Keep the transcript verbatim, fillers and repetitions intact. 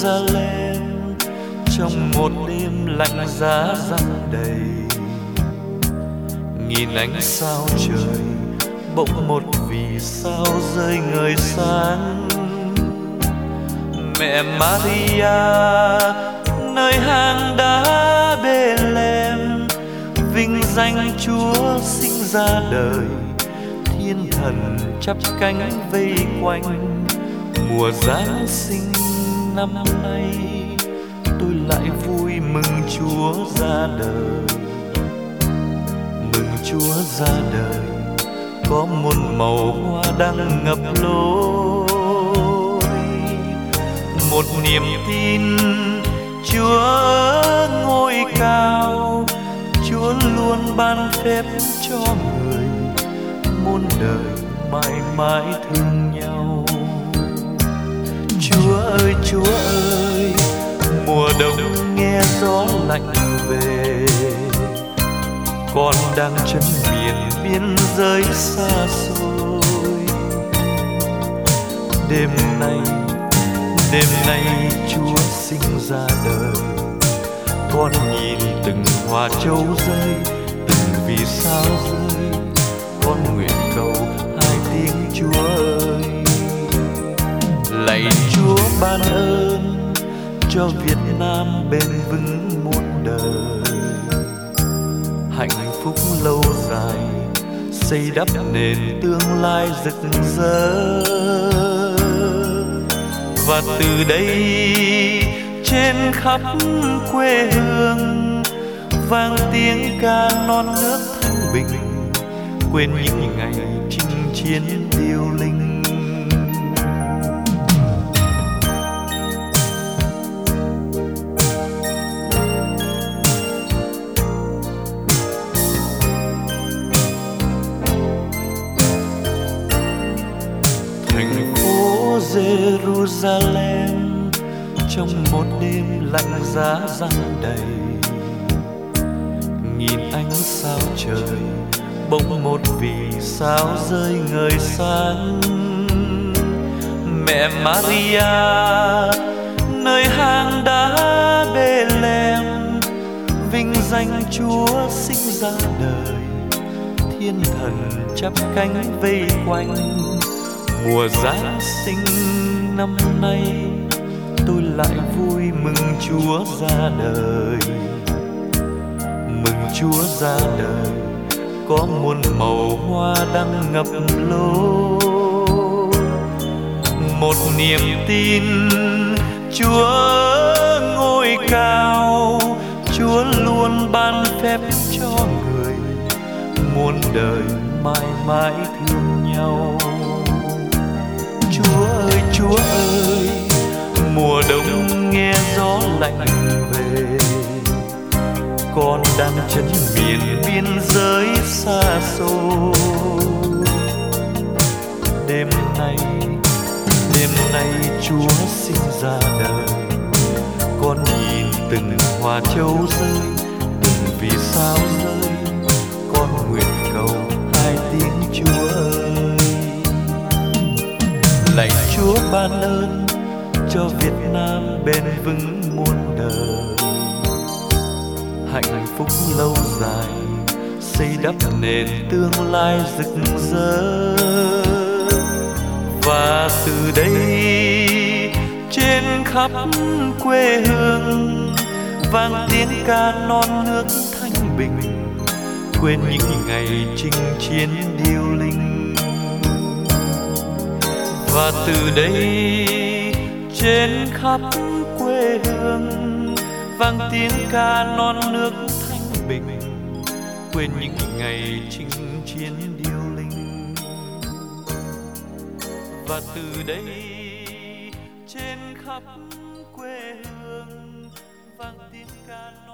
Jerusalem trong một đêm lạnh giá răng đầy. Nghìn ánh sao trời bỗng một vì sao rơi ngời sáng. Mẹ Maria nơi hang đá Bethlehem, vinh danh Chúa sinh ra đời. Thiên thần chắp cánh vây quanh, mùa Giáng sinh năm nay tôi lại vui mừng Chúa ra đời. Mừng Chúa ra đời có muôn màu hoa đang ngập lối. Một niềm tin Chúa ngôi cao, Chúa luôn ban phép cho người, muôn đời mãi mãi thương nhau. Chúa ơi Chúa ơi, mùa đông nghe gió lạnh về, con đang chân miền biên giới xa xôi. Đêm nay, đêm nay Chúa sinh ra đời, con nhìn từng hoa châu rơi, từng vì sao rơi, con nguyện cầu hai tiếng Chúa ơi. Lạy Chúa ban ơn cho Việt Nam bền vững muôn đời, hạnh phúc lâu dài xây đắp nền tương lai rực rỡ. Và từ đây trên khắp quê hương vang tiếng ca non nước thanh bình, quên những ngày chinh chiến điêu linh. Thành phố Jerusalem trong một đêm lạnh giá răng đầy. Nghìn ánh sao trời bỗng một vì sao rơi ngời sáng. Mẹ Maria nơi hang đá Bethlehem, vinh danh Chúa sinh ra đời. Thiên thần chắp cánh vây quanh, mùa Giáng sinh năm nay tôi lại vui mừng Chúa ra đời. Mừng Chúa ra đời có muôn màu hoa đang ngập lối. Một niềm tin Chúa ngôi cao, Chúa luôn ban phép cho người, muôn đời mãi mãi thương nhau. Chúa ơi Chúa ơi, mùa đông nghe gió lạnh về, con đang chân miền biên giới xa xôi. Đêm nay, đêm nay Chúa sinh ra đời, con nhìn từng hoa châu rơi, từng vì sao rơi, con nguyện cầu hai tiếng Chúa ơi. Lạy Chúa ban ơn cho Việt Nam bền vững muôn đời, hạnh phúc lâu dài xây đắp nền tương lai rực rỡ. Và từ đây trên khắp quê hương vang tiếng ca non nước thanh bình, quên những ngày chinh chiến điêu linh. Và từ đây trên khắp quê hương vang tiếng ca non nước thanh bình, quên những ngày chinh chiến điêu linh. Và từ đây trên khắp quê hương vang tiếng ca non